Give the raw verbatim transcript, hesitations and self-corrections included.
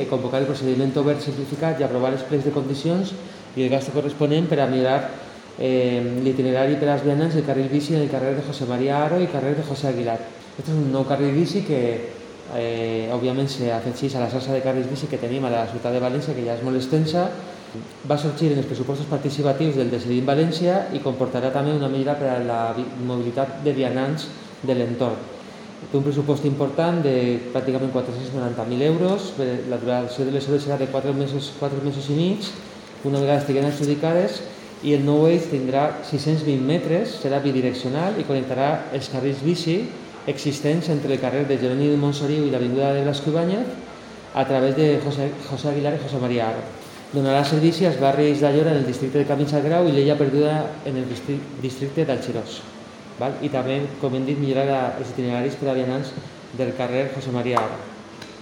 convocar el procediment obert simplificat i aprovar els plecs de condicions i el gasto corresponent per a millorar eh, l'itinerari per als vianants del carril bici en el carrer de José María Aro i carrer de José Aguilar. Aquest és un nou carril bici que eh, òbviament s'afegeix a la xarxa de carrils bici que tenim a la ciutat de València, que ja és molt extensa. Va sorgir en els pressupostos participatius del Decidim València i comportarà també una millora per a la mobilitat de vianants de l'entorn. Té un pressupost important de pràcticament quatre-cents noranta mil euros, la duració de les hores serà de quatre mesos, quatre mesos i mig, una vegada estiguen adjudicades, i el nou eix tindrà sis-cents vint metres, serà bidireccional i connectarà els carrils bici existents entre el carrer de Jeroni de Montsoriu i l'avinguda de Blasco Ibáñez a través de José, José Aguilar i José María Aro. Donarà servei als barris d'Allora en el districte de Camins al Grau i l'Ella Perduda en el districte d'Alchirós. I també, com hem dit, millorar els itineraris per a vianants del carrer José María Aro.